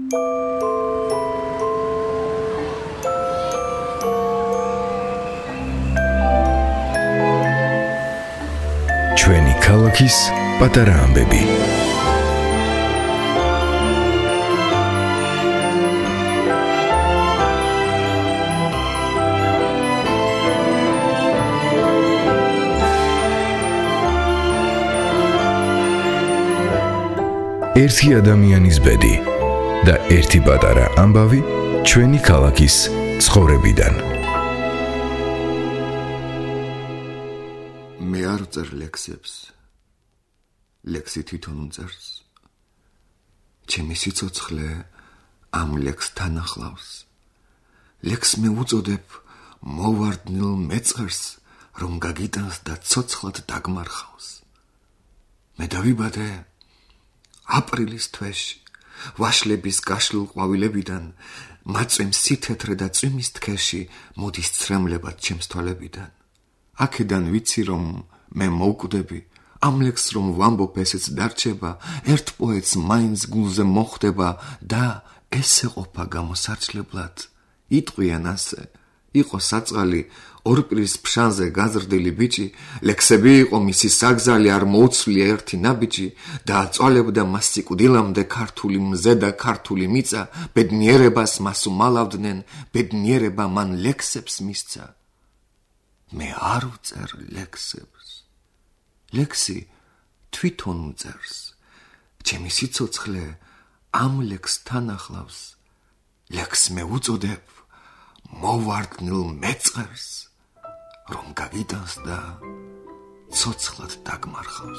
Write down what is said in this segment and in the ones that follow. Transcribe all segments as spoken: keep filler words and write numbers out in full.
ჩვენი ქალაქის პატარა ამბები. ერთი ადამიანის ბედი და ერთი პატარა ამბავი ჩვენი ქალაქის ცხოვრებიდან. მე არ ვწერ ლექსებს. ლექსი თვითონ უწერს. ჩემი სიცოცხლე ამ ლექსთან ახლავს. ლექსს მე უწოდებ მოვარდნილ მეწყერს, რომ გაგიტანს და ცოცხლად დაგმარხავს. მე დავიბადე აპრილის თვეში, ვაშლების გაშლილ ყვავილებიდან, მაწვიმ სითეთრე და წვიმის თქეში მოდის ცრემლებად ჩემს თვალებიდან. აქედან ვიცი, რომ მე მოვკვდები, ამ ლექსს რომ ვამბობ ესეც დარჩება, ერთ პოეტს მაინც გულზე მოხვდება და ესე ყოფა გამოსარჩლებლად. იტყვიან ასე, იყო საწყალი ორპირის ფშანზე გაზრდილი ბიჭი, ლექსები იყო მისი საგზალი, არ მოუცვლია ერთი ნაბიჯი, და აწვალებდა მას სიკვდილამდე ქართული მზე და ქართული მიწა, ბედნიერებას მას უმალავდნენ, ბედნიერება მან ლექსებს მისცა. მე არ ვწერ ლექსებს. ლექსი თვითონ უწერს. ჩემი სიცოცხლე ამ ლექსთან ახლავს. ლექსს მე უწოდებ მოვარდნილ მეწყერს, რომ გაგიტანს და ცოცხლად დაგმარხავს.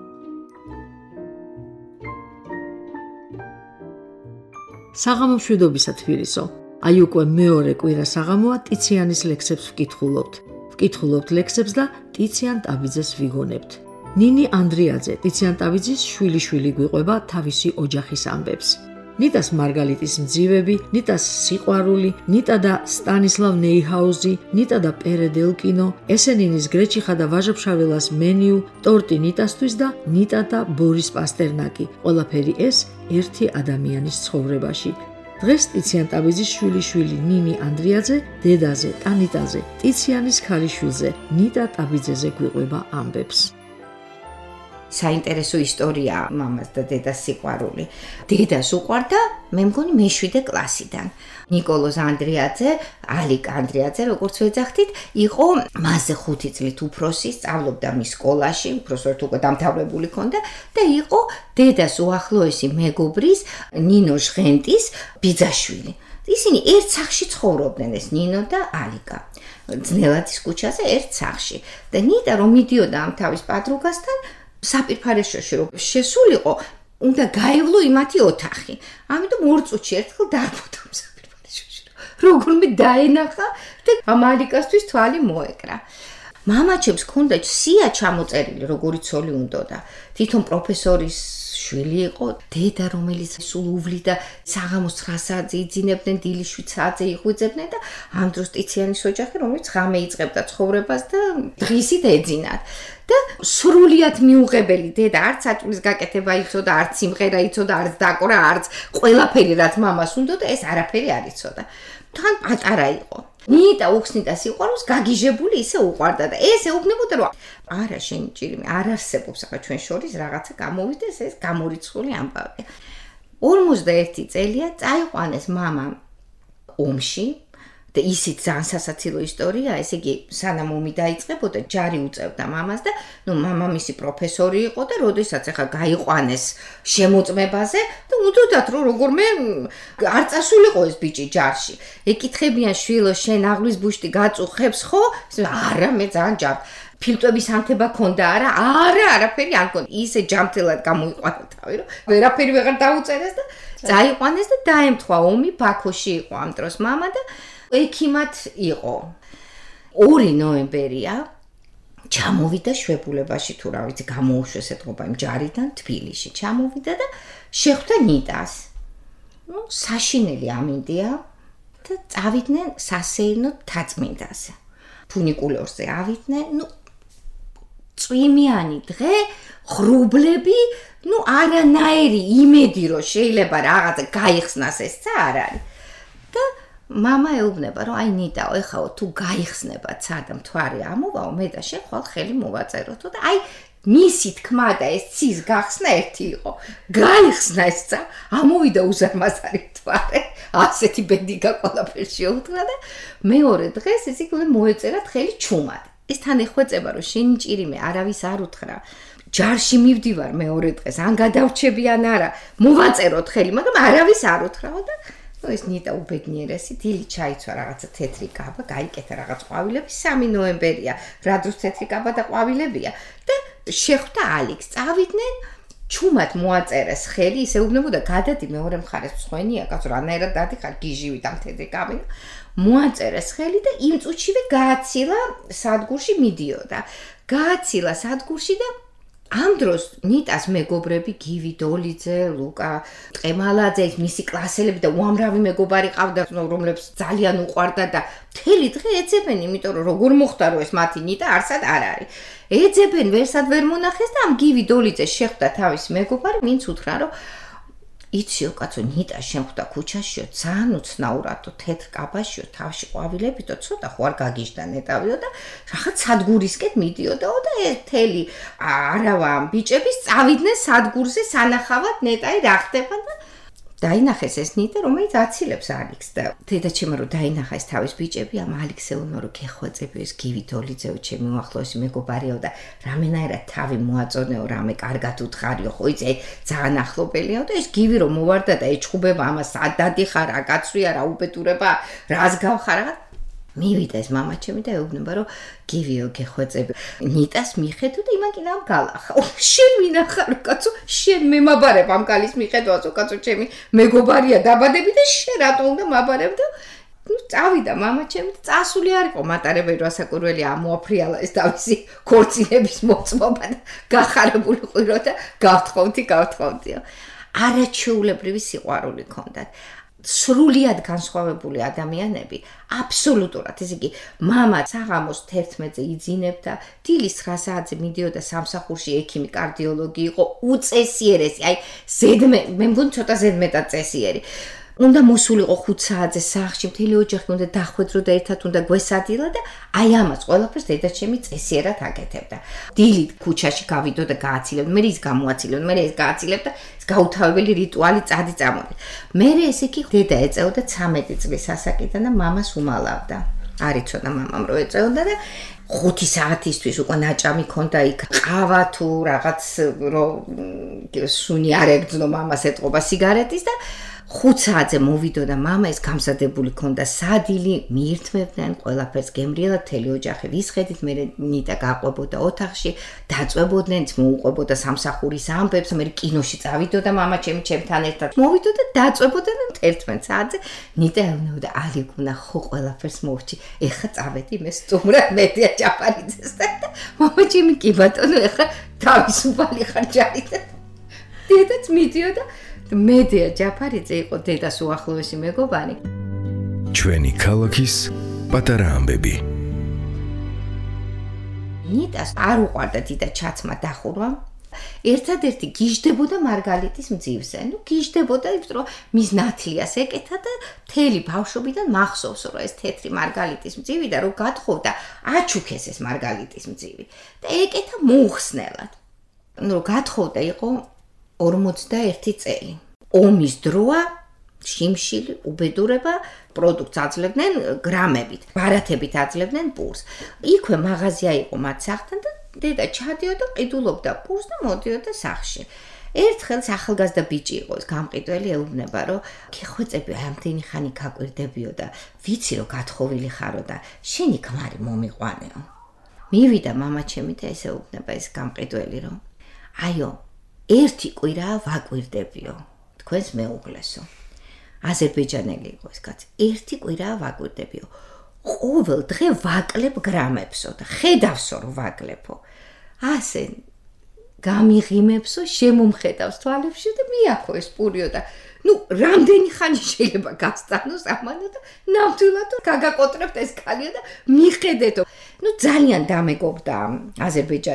საღამო მშვიდობისა თბილისო. აი უკვე მეორე კვირა საღამოა ტიციანის ლექსებს ვკითხულობთ. ვკითხულობთ ლექსებს და ტიციან ტაბიძეს ვიგონებთ. ნინი ანდრიაძე, ტიციან ტაბიძის შვილი-შვილი გვიყვება თავისი ოჯახის ამბებს. ნიტას მარგალიტის მძივები, ნიტას სიყვარული, ნიტა და სტანისლავ ნეიჰაუზი, ნიტა და პერე დელკინო, ესენინის გრეჩიხა და ვაჟა-ფშაველას მენიუ, ტორტი ნიტასთვის და ნიტა და ბორის პასტერნაკი. ყველაფერი ეს ერთი ადამიანის ცხოვრებაში. დღეს ტიციან ტაბიძის შვილი-შვილი ნინი ანდრიაძე, დედაზე, ტანიტაზე, ტიციანის ქალიშვილზე, ნიტა ტაბიძეზე გვიყვება ამბებს. საინტერესო ისტორია მამას და დედას სიყვარული. დედას უყვარდა, მე მგონი მეშვიდე კლასიდან. ნიკოლოზ ანდრიაძე, ალიკა ანდრიაძე, როგორც ვეძახდით, იყო მასზე ხუთი წლით უფროსი, სწავლობდა მის სკოლაში, უფროსვართ უკვე დამთავრებული ქონდა და იყო დედას უახლოესი მეგობრის, ნინო ჟღენტის ბიძაშვილი. ისინი ერთ სახლში ცხოვრობდნენ, ეს ნინო და ალიკა. ძნელაძის ქუჩაზე ერთ სახლში. და ნიტა რომ მიდიოდა ამ თავის პადრუგასთან, საპირფარეშოში რომ შესულიყო, უნდა გაევლო იმათი ოთახი. ამიტომ ორ წუთში ერთხელ დაარბოდა საპირფარეშოში. როგორმე დაენახა და ამ ალიკასთვის თვალი მოეკრა. მამაჩემს ჰქონდა სია ჩამოწერილი, როგორი ცოლი უნდოდა. თვითონ პროფესორის შვილი იყო, დედა რომელიც სულ უვლიდა საღამოს ცხრა საათზე იძინებდნენ, დილის შვიდ საათზე იღვიძებდნენ და ამ დროს ტიციანის ოჯახი, რომელიც ღამე იწყებდა ცხოვრებას და დღისით ეძინათ. და სრულიად მიუღებელი დედა, არც საჭმლის გაკეთება იცოდა, არც სიმღერა იცოდა, არც დაკვრა, არც ყველაფერი რაც მამას უნდოდა, ეს არაფერი არ იცოდა. თან პატარა იყო. ნიტა უხსნიდა სიყვარულს, გაგიჟებული ისე უყვარდა და ეს ეუბნებოდა, რომ არა შენი ჭირიმი, არ არსებობს ახლა ჩვენ შორის რაღაცა გამოვიდეს, ეს გამორიცხული ამბავი. ორმოცდაერთი წელია წაიყვანეს მამა ომში. და ისიც ძალიან სასაცილო ისტორია, ესე იგი, სანამ ომი დაიწყებოდა, ჯარი უწევდა მამას და, ნუ, მამამისი პროფესორი იყო და როდესაც ახლა გაიყვანეს შემოწმებაზე და უდოდათ, რომ როგორმე არ წასულიყო ეს ბიჭი ჯარში. ეკითხებიან შვილო, შენ აღლის ბუშტი გაწუხებს ხო? არა, მე ძალიან ჯარ. ფილტვების ანთება ქონდა არა? არა, არაფერი არ ქონდა. ისე ჯამთელად გამოიყვანა თავი, რომ ვერაფერი ვეღარ დაუწერეს და წაიყვანეს და დაემთხვა ომი, ბაქოში იყო ამ დროს მამა და ექიმად იყო. ორი ნოემბერია ჩამოვიდა შვებულებაში, თუ რა ვიცი, გამოუშვეს ეთყობა იმ ჯარიდან თბილისში. ჩამოვიდა და შეხვდა ნიტას. ნუ, საშინელი ამინდია და წავიდნენ სასეირნო თაწმინდაზე. ფუნიკულორზე ავიდნენ, ნუ წვიმიანი დღე, ღრუბლები, ну არანაირი იმედი რომ შეიძლება რაღაცა გაიხსნას ეს ცა არ არის. და мама ეუბნება რომ აი ნიტაო ეხაო თუ გაიხსნება ცა და მთვარე ამოვაო მე და შენ ხვალ ხელი მოვაწეროთო და აი მისი თქმა და ეს ცის გახსნა ერთი იყო. გაიხსნა ეს ცა, ამოვიდა უზარმაზარი მთვარე. ასეთი ბედიკა ყველაფერს შეუდგა და მეორე დღეს ეს იქვე მოეწერა ხელი ჩუმად. ეს თან ეხვეწება რომ შენი ჭირიმე არავის არ უთხრა. ჯარში მივდივარ მეორე დღეს, ან გადავრჩები ან არა, მოვაწეროთ ხელი, მაგრამ არავის არ უთხრაო და ну ეს ნიტა უბედნიერესი დილით ჩაიცვა რაღაცა თეთრი კაბა, გაიკეთა რაღაც ყვავილები, სამი ნოემბერია, რა დროს თეთრი კაბა და ყვავილებია და შეხვდა ალიქს, წავიდნენ ჩუმად მოაწერეს ხელი, ისე უბნებოდა გადადი მეორე მხარეს მსხვენია, კაცო რანაირად დადიხარ გიჟივით ამ თეთრი კაბი. მოაწერეს ხელი და იმ წუთშივე გააცილა სადგურში მიდიოდა. გააცილა სადგურში და ამ დროს ნიტას მეგობრები გივი დოლიძე, ლუკა ტყემალაძე, მისი კლასელები და უამრავი მეგობარი ყავდა, რომლებს ძალიან უყვარდა და მთელი დღე ეძებენ, იმიტომ რომ როგორ მოხდა რომ ეს მათი ნიტა არსად არ არის. ეძებენ, ვერსად ვერ მონახეს და ამ გივი დოლიძე შეხვდა თავის მეგობარი, ვინც უთხრა რომ იციო კაცო ნიტა შემხვდა ქუჩაშიო, ძალიან უცნაურადო თეთრ კაბაშიო, თავში ყვავილებითო, ცოტა ხო არ გაგიჟდა ნეტავიო და რაღაც სადგურისკენ მიდიოდაო და ეთელი არავა ბიჭების წავიდნენ სადგურზე სანახავად ნეტაი რა ხდება და დაინახეს ეს ნიტა, რომელიც აცილებს ალიქს და დედაჩემმა რომ დაინახა ეს თავის ბიჭები, ამ ალიქსეულმა რომ გეხვეწებიო ეს გივი დოლიძეო, ჩემი უახლოესი მეგობარიო და რამენაირად თავი მოაწონეო, რამე კარგად უთხარიო, ხო იცი, ძალიან ახლობელიაო და ეს გივი რომ მოვარდა და ეჩხუბება ამას, სად დადიხარ, რა გაცვია, რა უბედურება, რას გავხარ რაღაც მივიდა ეს მამა ჩემი და ეუბნება რომ გივიო გეხვეწები ნიტას მიხედო და იმაკინა გალახა შენ მინახარ კაცო შენ მემაბარებ ამ კალის მიხედვასო კაცო ჩემი მეგობარია დაბადები და შენ რატო უნდა მაბარებ და ну წავიდა მამა ჩემი და წასული არ იყო მატარებელი რასაკურველი ამოაფრიალა ეს თავისი ქორწინების მოწმობა და გახარებული ყვირო და გავთხოვთი გავთხოვთიო არაჩვეულებრივი სიყვარული ჰქონდათ სრულიად განსხვავებული ადამიანები აბსოლუტურად ესე იგი მამა საღამოს თერთმეტზე იძინებდა დილის ცხრა საათზე მიდიოდა სამსახურში ექიმი კარდიოლოგი იყო უწესიერესი აი ზედმე მე მგონი ცოტა ზედმეტად წესიერი უნდა მოსულიყო ხუთ საათზე სახლში მთელი ოჯახი უნდა დახვედრო და ერთად უნდა გვესადილა და აი ამას ყველაფერს დედაჩემი წესიერად აკეთებდა დილით ქუჩაში გავიდო და გააცილებდა მე ის გამოაცილებდა მე ეს გააცილებდა ეს გაუთავებელი რიტუალი წადი წამოდი მე ესე კი დედა ეწეოდა ცამეტი წლის ასაკიდან და მამას უმალავდა არ იცოდა მამამ რო ეწეოდა და ხუთი საათისთვის უკვე ნაჭამი ქონდა იქ ყავა თუ რაღაც რო სუნი არ ეგძნო მამას ეტყობა სიგარეტის და ხუთ საათზე მოვიდო და მამა ეს გამზადებული ქონდა სადილი მიირთმევდნენ ყველაფერს გემრიელად მთელი ოჯახი ვისხედით მე ნიტა გაყვებოდა ოთახში დაწვებოდნენ მოუყვებოდა სამსახურის ამბებს მე კინოში წავიდო და მამა ჩემი ჩემთან ერთად მოვიდო და დაწვებოდნენ ერთმანეთს საათზე ნიტა ეუბნებოდა ალიგუნა ხო ყველაფერს მოვჭი ეხა წავედი მე სტუმრად მედია ჯაფარიძეს და მამა ჩემი კი ბატონო ეხა თავისუფალი ხარ ჯარით დედაც მიდიოდა მედია ჯაფარიძე იყო დედას უახლოესი მეგობარი. ჩვენი ქალაქის პატარა ამბები. ნიტას არ უყვარდა დიდა ჩაცმა დახურვა. ერთადერთი გიждდებოდა მარგალიტის მძივზე. ნუ გიждდებოდა, იმიტომ რომ მის ნათლიას ეკეთა და მთელი ბავშვობიდან მახსოვს, რომ ეს თეთრი მარგალიტის მძივი და რომ გათხოვდა, აჩუქეს ეს მარგალიტის მძივი და ეკეთა მოუხსნელად. ნუ გათხოვდა იყო ორმოცდაერთი წელი. ომის დროა, შიმშილი, უბედურება, პროდუქტს აძლევდნენ გრამებით, ბარათებით აძლევდნენ პურს. იქვე მაღაზია იყო მათ სახლთან და დედა ჩადიოდა, ყიდულობდა პურს და მოდიოდა სახლში. ერთხელ ახალგაზრდა ბიჭი იყო ეს გამყიდველი ეუბნება, რომ გეხვეწები ამდენი ხანი გაკვირდებიო და ვიცი რომ გათხოვილი ხარო და შენი ქმარი მომიყვანეო. მივიდა მამა ჩემი და ესე ეუბნება ეს გამყიდველი რომ აიო ერთი კვირა ვაკვირდებიო თქვენს მეუღლესო აზერბაიჯანელი იყო ეს კაცი ერთი კვირა ვაკვირდებიო ყოველ დღე ვაკლებ გრამებსო და ხედავსო რომ ვაკლებო ასე გამიღიმებსო შემომხედავს თვალებში და მიაქო ეს პურიო და ну რამდენი ხანი შეიძლება გასტანოს ამანო და ნამდვილად გაგაკოტრებთ ეს კალია და მიხედეთო ну ძალიან დამეგობდა აზერბაიჯანელ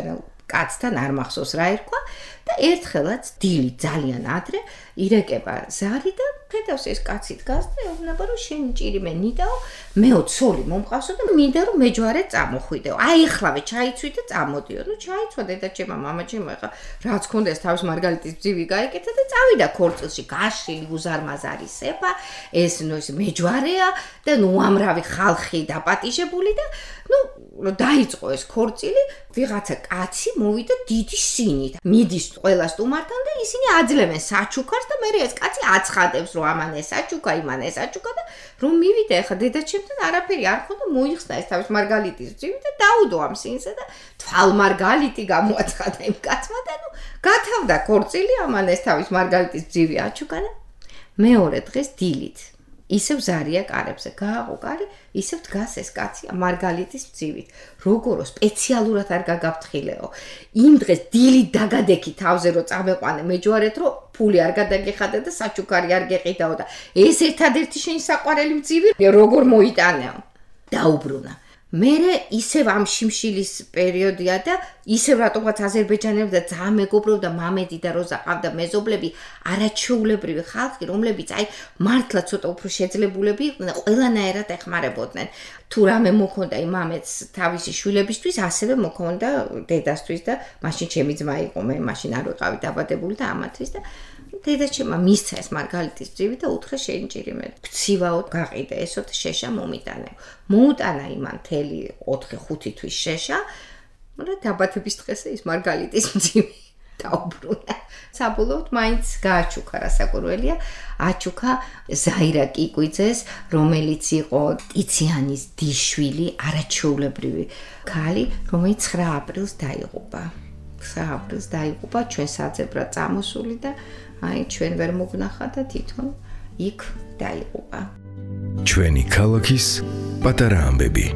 კაცთან არ მახსოვს რა ერქვა და ერთხელაც დილით ძალიან ადრე ირეკება ზარი და ხედავს ეს კაცი დგას და ეუბნება რომ შენ ჭირიმე ნიდაო მეო ცოლი მომყავსო და მინდა რომ მეჯვარე წამოხვიდეო აი ახლავე ჩაიცვი და წამოდიო ნუ ჩაიცვა დედაჩემა მამაჩემა ეხა რაც ქონდეს თავის მარგალიტის ძივი გაეკეთა და წავიდა ქორწილში გაშლილი უზარმაზარი სეფა ეს ნუ ეს მეჯვარეა და ნუ ამრავი ხალხი დაპატიჟებული და ნუ დაიწყო ეს ქორწილი ვიღაცა კაცი მოვიდა დიდი სინით მიდის ყველა სტუმართან და ისინი აძლევენ საჩუქარს და მე ეს კაცი აცხადებს რომ ამან ეს საჩუქა იმან ეს საჩუქა და რომ მივიდა ეხა დედაჩემთან არაფერი არ ხონდა მოიხსნა ეს თავის მარგალიტის ძივი და დაუდო ამ სინზე და თვალ მარგალიტი გამოაცხადა იმ კაცმა და ნუ გათავდა ქორწილი ამან ეს თავის მარგალიტის ძივი აჩუქა და მეორე დღეს დილით ისევ ზარია კარებზე გააყო კარი ისევ დგას ეს კაცი მარგალიტის ძივით როგორო სპეციალურად არ გაგაფრთხილეო იმ დღეს დილით დაგადექი თავზე რომ წამეყვანე მეჯვარეთ რომ ფული არ გადაგეხადა და საჩუქარი არ გეყიდაო და ეს ერთადერთი შენი საყვარელი ძივი როგორ მოიტანეო დაუბრუნა მერე ისევ ამ შიმშილის პერიოდია და ისევ რატომღაც აზერბაიჯანელები და ძალიან მეგობრობდა მამედი და როზა ყავდა მეზობლები არაჩვეულებრივი ხალხი რომლებიც აი მართლა ცოტა უფრო შეძლებულები იყვნენ და ყველანაირად ეხმარებოდნენ თუ რამე მოქონდა იმ მამეთს თავისი შვილებისთვის ასევე მოქონდა დედასთვის და მაშინ ჩემი ძმა იყო მე მაშინ არ ვიყავი დაბადებული და ამათვის და დედაჩემა მისცა ეს მარგალიტის ძივი და უთხრა შენ ჭირიმე ქცივაო გაყიდე ესოთ შეშა მომიტანე მოუტანა იმან თელი ოთხი ხუთი თვის შეშა და დაბადების დღესე ის მარგალიტის ძივი დაუბრუნა საბოლოოდ მაინც გააჩუქა რასაკვირველია აჩუქა ზაირა კიკვიძეს რომელიც იყო ტიციანის დიშვილი არაჩვეულებრივი ქალი რომელიც ცხრა აპრილს დაიღუპა ცხრა აპრილს დაიღუპა ჩვენ საძებრად წამოსული და აი ჩვენ ვერ მოგნახა და თვითონ იქ დაიღუპა ჩვენი ქალაქის პატარა ამბები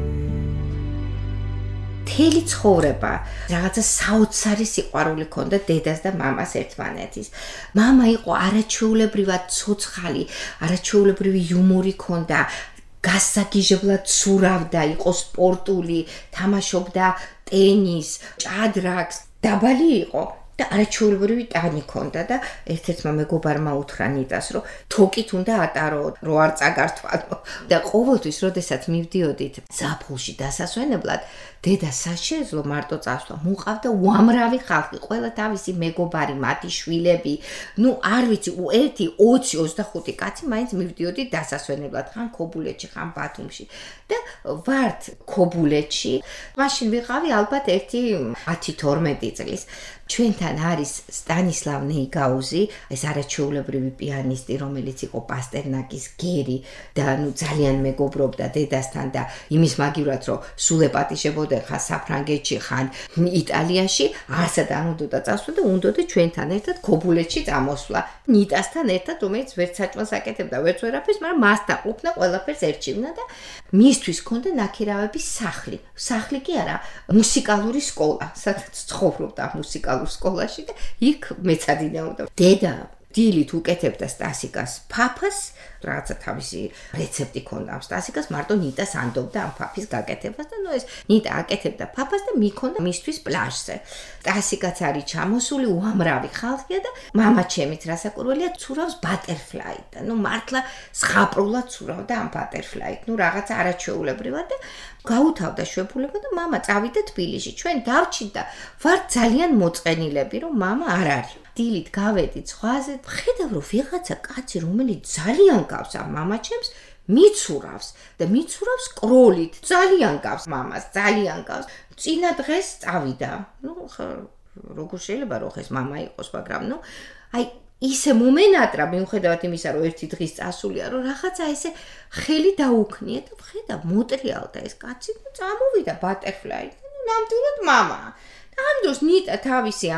მთელი ცხოვრება რაღაცა საოცარი სიყვარული ჰქონდა დედას და მამას ერთმანეთის. მამა იყო არაჩვეულებრივად ცოცხალი, არაჩვეულებრივი იუმორი ჰქონდა, გასაგიჟებლად ცურავდა, იყო სპორტული, თამაშობდა ტენისს, ჭადრაკს, დაბალი იყო. და არაჩვეულებრივი ტანი ჰქონდა და ერთ-ერთმა მეგობარმა უთხრა ნიტას, რომ თოკით უნდა ატარო, რო არ წაგართვალო. და ყოველთვის, როდესაც მივდიოდით ზაფხულში დასასვენებლად, დედა საშეზლო მარტო წასვლა, მოყავდა უამრავი ხალხი, ყველა თავისი მეგობარი, მათი შვილები. ნუ არ ვიცი, ერთი ოცი ოცდახუთი კაცი მაინც მივდიოდით დასასვენებლად, ხან ქობულეთში, ხან ბათუმში. და ვართ ქობულეთში, მაშინ ვიყავი ალბათ ერთი ათი თორმეტი წლის. ჩვენთან არის სტანისლავ ნეიგაუზი, ეს არაჩვეულებრივი პიანისტი, რომელიც იყო პასტერნაკის გერი და ნუ ძალიან მეგობრობდა დედასთან და იმის მაგივრად, რომ სულ ეპატიჟებოდა ხან საფრანგეთში, ხან იტალიაში, არსად არ უნდოდა წასვლა და უნდოდა ჩვენთან ერთად ქობულეთში წამოსვლა. ნიტასთან ერთად, რომელიც ვერც საჭმელს აკეთებდა, ვერც ვერაფერს, მაგრამ მასთან ყოფნა ყველაფერს ერჩივნა და მისთვის ჰქონდა ნაქირავების სახლი. სახლი კი არა, მუსიკალური სკოლა, სადაც ცხოვრობდა მუსიკალური სკოლაში და იქ მეცადინეობდა. დედა დილით უკეთებდა სტასიკას ფაფას, რაღაცა თავისი რეცეპტი ჰქონდა ამ სტასიკას, მარტო ნიტას ანდობდა ამ ფაფის გაკეთებას და ნუ ეს ნიტა აკეთებდა ფაფას და მიქონდა მისთვის პლაჟზე. სტასიკაც არის ჩამოსული, უამრავი ხალხია და მამა ჩემით რასაკვირველია ცურავს ბატერფლაით და ნუ მართლა ზღაპრულად ცურავდა ამ ბატერფლაით. ნუ რაღაცა არაჩვეულებრივად და გაუთავდა შვებულება და მამა წავიდა თბილისში. ჩვენ დავჭით და ვარ ძალიან მოწყენილები, რომ მამა არ არის. დილით გავედით ზღვაზე, ხედავ რომ ვიღაცა კაცი, რომელიც ძალიან გავს ამ მამაჩემს, მიცურავს და მიცურავს კროლით. ძალიან გავს მამას, ძალიან გავს. წინა დღეს წავიდა. ნუ როგორ შეიძლება რომ ეს მამა იყოს, მაგრამ ნუ აი ისე მომენატრა მიუხედავად იმისა, რომ ერთი დღის წასულია, რომ რაღაცა ესე ხელი დაუქნია და ხედავ მოტრიალდა ეს კაცი და წამოვიდა ბატერფლაით. ნუ ნამდვილად მამა. ამ დროს ნიტა თავისი ამ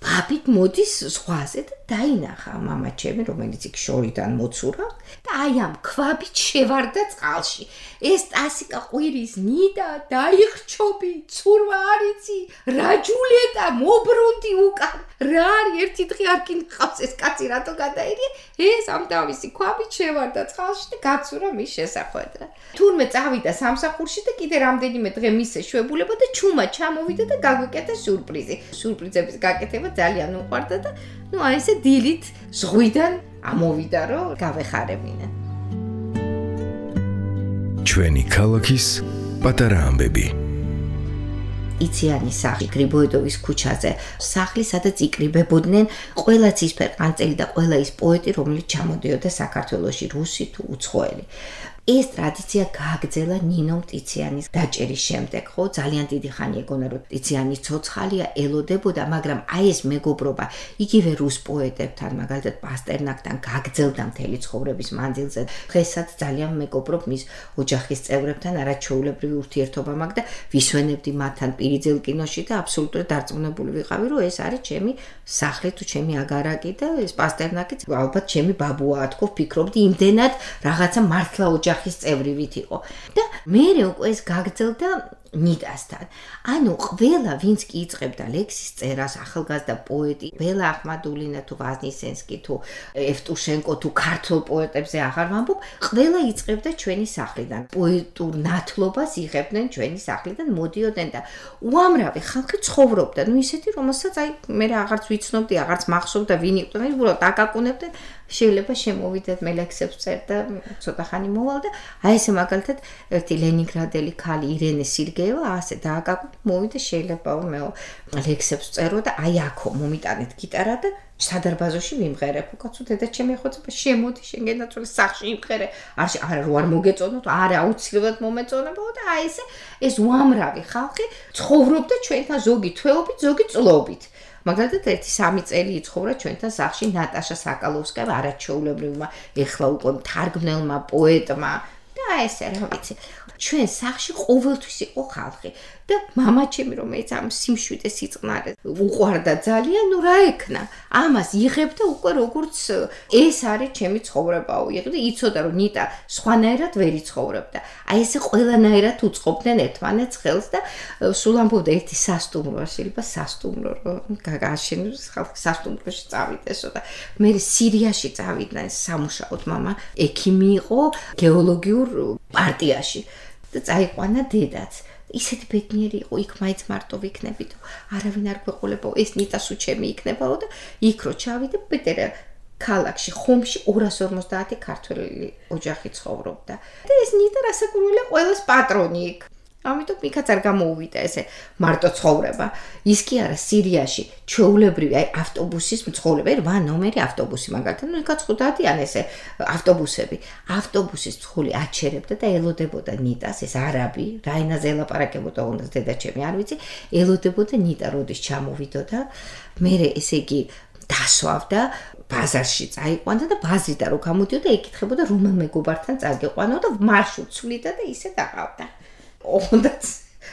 ბაბით მოდის ზღვაზე და დაინახა მამა ჩემი, რომელიც იქ შორიდან მოცურა და აი ამ ქვაბით შევარდა წყალში. ეს ტასიკა ყვირის ნიდა, დაიხჩობი, ცურვა არიცი, რა ჯულეტა, მობრუნდი უკან. რა არის ერთი დღე არ გინყავს ეს კაცი რატო გადაირია? ეს ამ თავისი ქვაბით შევარდა წყალში და გაცურა მის შესახვედრად. თურმე წავიდა სამსახურში და კიდე რამდენიმე დღე მის შეებულება და ჩუმა ჩამოვიდა და გაგვიკეთა სიურპრიზი. სიურპრიზების გაკეთება ძალიან უყვარდა და ნუ აი ესე დილით ზღვიდან ამოვიდა რომ გავეხარებინა. ჩვენი ქალაქის პატარა ამბები. იციანი სახლი გრიბოედოვის ქუჩაზე, სახლი სადაც იკრიბებოდნენ ყველა ცისფერყანწელი და ყველა ის პოეტი, რომელიც ჩამოდიოდა საქართველოში, რუსი თუ უცხოელი. ეს ტრადიცია გააგრძელა ნინო ტიციანის დაჭერის შემდეგ, ხო, ძალიან დიდი ხანი ეგონა რომ ტიციანი ცოცხალია, ელოდებოდა, მაგრამ აი ეს მეგობრობა იგივე რუს პოეტებთან, მაგალითად პასტერნაკთან გაგრძელდა მთელი ცხოვრების მანძილზე. დღესაც ძალიან მეგობრობ მის ოჯახის წევრებთან, არაჩვეულებრივი ურთიერთობა მაქვს და ვისვენებდი მათთან პირიძელ კინოში და აბსოლუტურად დარწმუნებული ვიყავი, რომ ეს არის ჩემი სახლი თუ ჩემი აგარაკი და ეს პასტერნაკიც ალბათ ჩემი ბაბუაა, თქო, ვფიქრობდი იმდენად რაღაცა მართლა ოჯახის წევრი ვით იყო. და მე უკვე ეს გაგრძელდა ნიტასთან. ანუ ყველა ვინც კი იწყებდა ლექსის წერას, ახალგაზრდა პოეტი, ბელა ახმადულინა თუ ვაზნისენსკი თუ ევტუშენკო თუ ქართულ პოეტებზე აღარ ვამბობ, ყველა იწყებდა ჩვენი სახლიდან. პოეტურ ნათლობას იღებდნენ ჩვენი სახლიდან, მოდიოდნენ და უამრავი ხალხი ცხოვრობდა. ნუ ისეთი, რომელსაც აი მე აღარც ვიცნობდი, აღარც მახსოვდა ვინ იყო, მე უბრალოდ აკაკუნებდნენ. შეიძლება შემოვიდეთ მე ლექსებს წერ და ცოტა ხანი მოვალ და აი ესე მაგალითად ერთი ლენინგრადელი ქალი ირენე სირგეევა ასე დააკაკუნე, მოვიდა შეიძლება მე ლექსებს წერო და აი აქო მომიტანეთ გიტარა და სადარბაზოში ვიმღერებ. უკაცო დედა ჩემი ეხოწება, შემოდი შენ გენაცვლე სახლში იმღერე. არ არა რო არ მოგეწონოთ, არა აუცილებლად მომეწონებო და აი ესე ეს უამრავი ხალხი ცხოვრობდა ჩვენთან ზოგი თვეობით, ზოგი წლობით. მაგალითად ერთი სამი წელი იცხოვრა ჩვენთან სახლში ნატაშა საკალოვსკაია, არაჩვეულებრივმა, ეხლა უკვე მთარგმნელმა პოეტმა და ესე რა ვიცი. ჩვენ სახლში ყოველთვის იყო ხალხი და მამა ჩემი რომელიც ამ სიმშვიდეს იწყნარეს უყვარდა ძალიან, ნუ რა ეკნა. ამას იღებდა უკვე როგორც ეს არის ჩემი ცხოვრებაო. იღებდა, იცოდა რომ ნიტა სხვანაირად ვერ იცხოვრებდა. აი ესე ყველანაირად უწყობდნენ ერთმანეთს ხელს და სულ ამბობდა ერთი სასტუმრო, შეიძლება სასტუმრო რომ გაგაშენოს ხალხი სასტუმროში წავიდესო და მე სირიაში წავიდნენ სამუშაოდ. მამა ექიმი იყო გეოლოგიურ პარტიაში და წაიყვანა დედაც. ისეთი ბედნიერი იყო, იქ მაინც მარტო ვიქნებით, არავინ არ გვეყოლებაო, ეს ნიტასუ ჩემი იქნებაო და იქ რო ჩავიდე, პეტერა ქალაქში, ხომში ორას ორმოცდაათი ქართველი ოჯახი ცხოვრობდა. და ეს ნიტა რასაკვირველია ყველას პატრონი იქ. ამიტომ იქაც არ გამოუვიდა ესე მარტო ცხოვრება. ის კი არა, სირიაში ჩვეულებრივი აი ავტობუსის მცხოვრები, რვა ნომერი ავტობუსი მაგალითად, ნუ იქაც ხუთათიან ესე ავტობუსები. ავტობუსის მცხოვრები აჩერებდა და ელოდებოდა ნიტას, ეს არაბი, რა ენაზე ელაპარაკებოდა უნდა დედა ჩემი, არ ვიცი, ელოდებოდა ნიტა როდის ჩამოვიდოდა. მე ესე იგი დასვავდა, ბაზარში წაიყვანდა და ბაზრიდან რო გამოდიოდა, ეკითხებოდა რომელ მეგობართან წაგეყვანო და მარშრუტს სვლიდა და ისე დაყავდა. ოღონდაც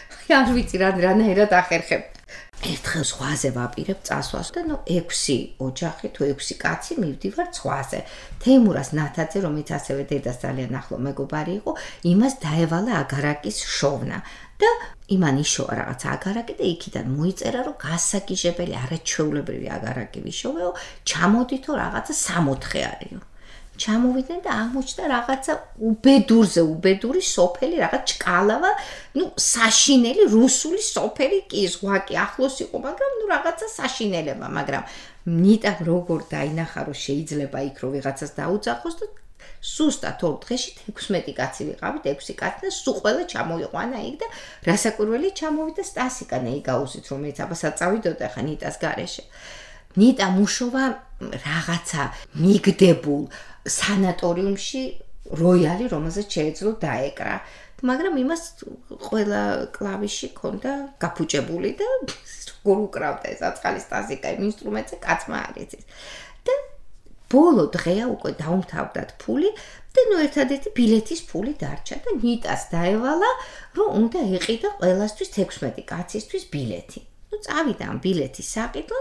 არ ვიცი რა რანაირად ახერხებ. ერთხელ ზღვაზე ვაპირებ წასვლას და ნუ ექვსი ოჯახი თუ ექვსი კაცი მივდივარ ზღვაზე. თეიმურას ნათაძე, რომელიც ასევე დედას ძალიან ახლო მეგობარი იყო, იმას დაევალა აგარაკის შოვნა და იმან იშოვა რაღაც აგარაკი და იქიდან მოიწერა რომ გასაგიჟებელი არაჩვეულებრივი აგარაკი ვიშოვეო, ჩამოდითო რაღაცა სამოთხე არისო. ჩამოვიდნენ და აღმოჩნდა რაღაცა უბედურზე უბედური სოფელი, რაღაც ჭკალავა, ნუ საშინელი რუსული სოფელი კი, ზღვა კი ახლოს იყო, მაგრამ ნუ რაღაცა საშინელება, მაგრამ ნიტამ როგორ დაინახა რომ შეიძლება იქ რო ვიღაცას დაუძახოს და სუსტად ორ დღეში ექვსმეტი კაცი ვიყავით, ექვსი კაცი და სულ ყველა ჩამოიყვანა იქ და რასაკვირველი ჩამოვიდა სტასიკა ნეიგაუსით, რომელიც აბასად წავიდოდა ხა ნიტას გარეშე. ნიტა მუშოვა რაღაცა მიგდებულ სანატორიუმში როიალი, რომელზეც შეეძლო დაეკრა. მაგრამ იმას ყველა კლავიში ქონდა გაფუჭებული და როგორ უკრავდა ეს აწყალი სტასიკა იმ ინსტრუმენტზე კაცმა არ იცის. და ბოლო დღეა უკვე დაუმთავრდათ ფული და ნუ ერთადერთი ბილეთის ფული დარჩა და ნიტას დაევალა რომ უნდა ეყიდა ყველასთვის ექვსმეტი კაცისთვის ბილეთი. ნუ წავიდა ამ ბილეთის საყიდლად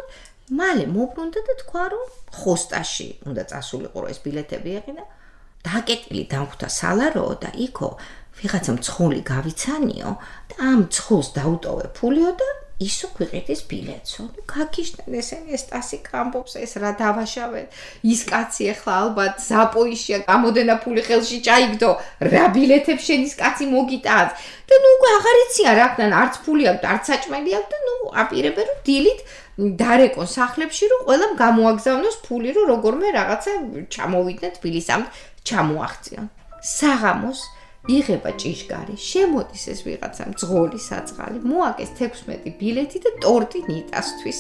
მალე მოbrunდა და თქვა რომ ხოსტაში უნდა წასულიყო ეს ბილეთები ეყიდა. დაკეტილი დამხვდა სალაროო და იქო ვიღაცა მცხული გავიცანიო და ამ მცხულს დაუტოვე ფულიო და ისო გვიყიდის ბილეთსო. ნუ გაგიშდნენ ესენი ეს სტასიკა ამბობს ეს რა დავაშავეთ. ის კაცი ახლა ალბათ ზაპოიშია გამოდენა ფული ხელში ჩაიგდო. რა ბილეთებს შენ ის კაცი მოგიტანს. და ნუ უკვე აღარ იციან რაკდან არც ფული აქვს, არც საჭმელი აქვს და ნუ აპირებენ რომ დილით დარეკონ სახლებში რომ ყველამ გამოაგზავნოს ფული რომ როგორმე რაღაცა ჩამოვიდნენ თბილისამდე ჩამოაღწიონ. საღამოს იღება ჭიშკარი, შემოდის ეს ვიღაცა მძღოლი საწყალი, მოაკეს თექვსმეტი ბილეთი და ტორტი ნიტასთვის.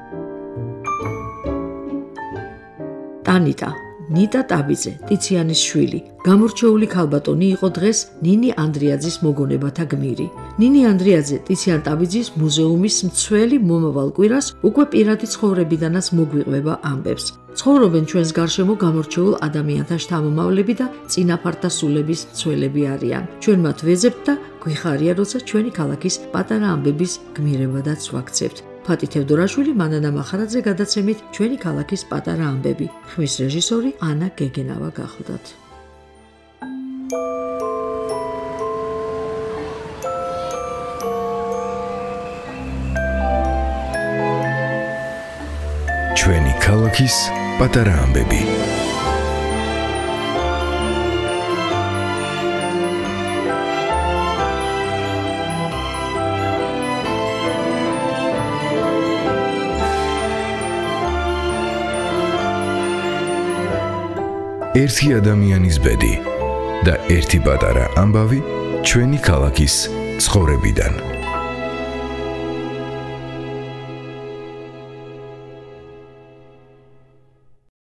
ტანიტა, ნიტა ტაბიძე, ტიციანის შვილი, გამორჩეული ქალბატონი იყო დღეს ნინი ანდრიაძის მოგონებათა გმირი. ნინი ანდრიაძე ტიციან ტაბიძის მუზეუმის მცველი მომავალ კვირას უკვე პირადი ცხოვრებიდანაც მოგვიყვება ამბებს. ცხოვრობენ ჩვენს გარშემო გამორჩეულ ადამიანთა შთამომავლები და წინაფართა სულების მცველები არიან. ჩვენ მათ ვეძებთ და გვიხარია, როცა ჩვენი ქალაქის პატარა ამბების გმირებადაც ვაქცევთ. ფატი თევდორაშვილი, მანანა მახარაძე გადაცემით ჩვენი ქალაქის პატარა ამბები. ხმის რეჟისორი ანა გეგენავა გახლდათ. ჩვენი ქალაქის პატარა ამბები. ერთი ადამიანის ბედი და ერთი პატარა ამბავი ჩვენი ქალაქის ცხოვრებიდან.